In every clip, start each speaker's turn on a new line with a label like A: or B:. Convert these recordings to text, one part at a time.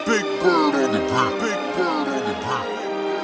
A: Big bird on the beat. Big bird on the beat.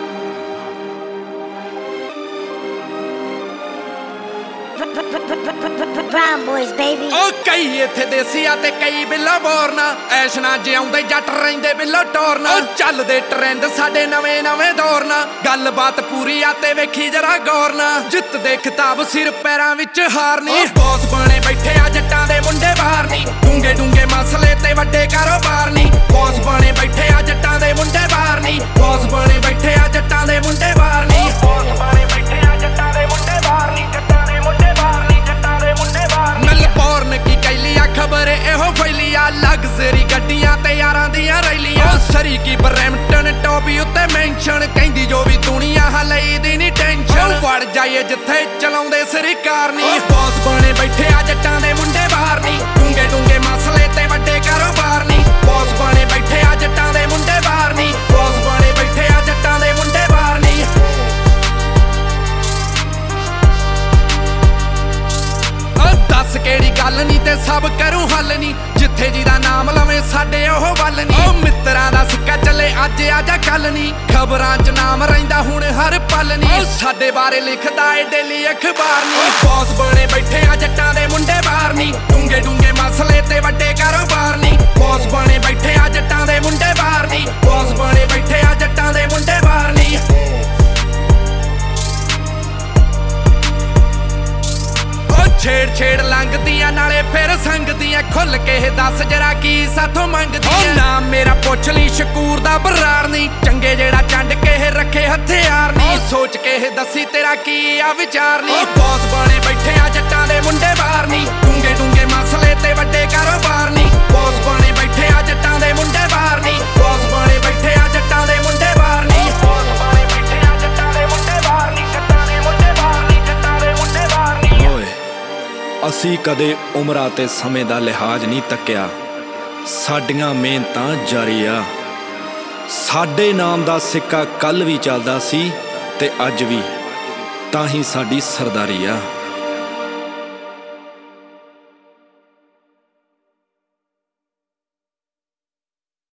B: Brown boys, baby.
C: ਓ ਕਈ ਇੱਥੇ ਦੇਸੀਆ ਤੇ ਕਈ ਬਿੱਲੋ ਬੋਰਨਾ ਐਸ਼ ਨਾ ਜਿਉਂਦੇ ਜੱਟ ਰਹਿੰਦੇ ਬਿੱਲੋ ਟੋਰਨਾ ਓ ਚੱਲਦੇ ਟ੍ਰੈਂਡ ਸਾਡੇ ਨਵੇਂ ਨਵੇਂ ਦੌਰ ਨਾ ਗੱਲਬਾਤ ਪੂਰੀ ਆ ਤੇ ਵੇਖੀ ਜਰਾ ਗੌਰ ਨਾ ਜਿੱਤ ਦੇ ਖਿਤਾਬ ਸਿਰ ਪੈਰਾਂ ਵਿੱਚ ਹਾਰ ਨਹੀਂ ਬੌਸ ਬਣੇ ਬੈਠੇ ਆ ਜੱਟਾਂ ਦੇ ਮੁੰਡੇ ਬਾਹਰ ਨਹੀਂ ਡੂੰਗੇ ਡੂੰਗੇ ਮਸਲੇ ਤੇ ਵੱਡੇ ਕਾਰੋਬਾਰ ਨਹੀਂ ਬੌਸ ਬਣੇ ਬੈਠੇ ਆ ਜੱਟਾਂ ਦੇ ਮੁੰਡੇ ਬਾਹਰ ਨਹੀਂ ਬੌਸ ਬਣੇ ਬੈਠੇ ਆ ਜੱਟਾਂ ਦੇ ਮੁੰਡੇ ਬਾਹਰ ਨਹੀਂ ਬੌਸ ਬਣੇ ਬੈਠੇ ਆ ਜੱਟਾਂ ਦੇ ਮੁੰਡੇ ਬਾਹਰ ਨਹੀਂ ਜੱਟਾਂ ਦੇ ਮੁੰਡੇ ਬਾਹਰ ਨਹੀਂ ਜੱਟਾਂ ਦੇ ਮੁੰਡੇ ਬਾਹਰ ਮੈਲਬੌਰਨ ਕੀ ਕੈਲੀ ਆ ਖਬਰ ਇਹੋ ਫੈਲੀ ਆ ਲਗਜ਼ਰੀ ਗੱਡੀਆਂ ਤੇ ਯਾਰਾਂ ਦੀਆਂ ਰੈਲੀਆਂ ਸਰੀ ਕੀ ਬਰੈਂਪਟਨ ਟੋਪੀ ਉੱਤੇ ਮੈਂਸ਼ਨ ਕਹਿੰਦੀ ਜੋ ਵੀ ਦੁਨੀਆ ਹਲਈ ਦੀ ਨਹੀਂ ਟੈਨਸ਼ਨ ਵੜ ਜਾਈਏ ਜਿੱਥੇ ਚਲਾਉਂਦੇ ਸਰਕਾਰ ਨਹੀਂ ਬੌਸ ਬਣੇ ਬੈਠੇ ਆ ਜੱਟਾਂ ਦੇ ਮੁੰਡੇ ਬਾਹਰ ਨਹੀਂ ਡੂੰਗੇ ਡੂੰਗੇ ਮਸਲੇ ਤੇ ਵੱਡੇ ਕਾਰੋਬਾਰ ਨਹੀਂ ਬੌਸ ਬਣੇ ਬੈਠੇ ਆ ਜੱਟਾਂ ਦੇ ਮੁੰਡੇ ਬਾਹਰ ਨਹੀਂ ਬੌਸ ਬਣੇ ਬੈਠੇ ਆ ਜੱਟਾਂ ਦੇ ਮੁੰਡੇ ਬਾਹਰ ਨਹੀਂ ਦੱਸ ਕਿਹੜੀ ਗੱਲ ਨਹੀਂ ਤੇ ਸਭ ਕਰੂੰ ਹੱਲ ਨਹੀਂ ਜਿੱਥੇ ਜਿਹਦਾ ਨਾਮ ਲਵੇਂ ਸਾਡੇ ਉਹ ਵੱਲ ਨਹੀਂ ਉਹ ਮਿੱਤਰਾਂ ਦਾ ਸਿੱਕਾ ਚੱਲੇ ਅੱਜ ਆ ਜਾਂ ਕੱਲ ਨਹੀਂ ਖਬਰਾਂ 'ਚ ਨਾਮ ਰਹਿੰਦਾ ਹੁਣ ਹਰ ਪਲ ਨਹੀਂ ਸਾਡੇ ਬਾਰੇ ਲਿਖਦਾ ਏ ਡੇਲੀ ਅਖਬਾਰ ਨਹੀਂ ਬੌਸ ਬਣੇ ਬੈਠੇ ਆ ਜੱਟਾਂ ਦੇ ਮੁੰਡੇ ਬਾਹਰ ਨਹੀਂ ਡੂੰਗੇ ਡੂੰਗੇ ਮਸਲੇ ਤੇ ਵੱਡੇ ਕਾਰੋਬਾਰ ਨਹੀਂ ਬੌਸ ਬਣੇ ਬੈਠੇ ਆ ਜੱਟਾਂ ਦੇ ਮੁੰਡੇ ਬਾਹਰ ਨਹੀਂ ਬੌਸ ਬਣੇ ਬੈਠੇ ਆ ਜੱਟਾਂ ਦੇ ਮੁੰਡੇ ਬਾਹਰ ਨਹੀਂ ਛੇੜ ਛੇੜ ਲੰਘਦੀਆਂ ਨਾਲੇ ਫਿਰ ਸੰਗਦੀਆਂ ਖੁੱਲ ਕੇ ਦੱਸ ਜਰਾ ਕੀ ਸਾਥੋਂ ਮੰਗਦੀਆਂ ਨਾਮ ਮੇਰਾ ਪੁੱਛ ਲਈ ਸ਼ਕੂਰ ਦਾ ਬਰਾੜ ਨਹੀਂ ਚੰਗੇ ਜਿਹੜਾ ਚੰਡ ਕੇ ਰੱਖੇ ਹਥਿਆਰ ਨਹੀਂ ਸੋਚ ਕੇ ਦੱਸੀ ਤੇਰਾ ਕੀ ਆ ਵਿਚਾਰ ਨਹੀਂ ਬੌਸ ਬਣੇ ਬੈਠੇ ਆ ਜੱਟਾਂ ਦੇ ਮੁੰਡੇ ਬਾਹਰ ਨਹੀਂ ਡੂੰਗੇ ਡੂੰਗੇ ਮਸਲੇ ਤੇ ਵੱਡੇ ਕਾਰੋਬਾਰ ਨਹੀਂ ਬੌਸ ਬਣੇ ਬੈਠੇ ਆ ਜੱਟਾਂ ਦੇ ਮੁੰਡੇ ਬਾਹਰ ਨਹੀਂ ਬੌਸ ਬਣੇ ਬੈਠੇ ਆ ਜੱਟਾਂ ਦੇ ਮੁੰਡੇ ਬਾਹਰ ਨਹੀਂ ਬੌਸ ਬਣੇ ਬੈਠੇ ਆ ਜੱਟਾਂ ਦੇ ਮੁੰਡੇ ਬਾਹਰ ਨਹੀਂ ਜੱਟਾਂ ਦੇ ਮੁੰਡੇ ਬਾਹਰ ਨਹੀਂ ਜੱਟਾਂ ਦੇ ਮੁੰਡੇ ਬਾਹਰ ਨਹੀਂ
D: ਓਏ ਅਸੀਂ ਕਦੇ ਉਮਰਾਂ ਤੇ ਸਮੇਂ ਦਾ ਲਿਹਾਜ਼ ਨਹੀਂ ਤੱਕਿਆ ਸਾਡੀਆਂ ਮਿਹਨਤਾਂ ਜਾਰੀ ਆ ਸਾਡੇ ਨਾਮ ਦਾ ਸਿੱਕਾ ਕੱਲ ਵੀ ਚੱਲਦਾ ਸੀ ਤੇ ਅੱਜ ਵੀ ਤਾਂ ਹੀ ਸਾਡੀ ਸਰਦਾਰੀ ਆ।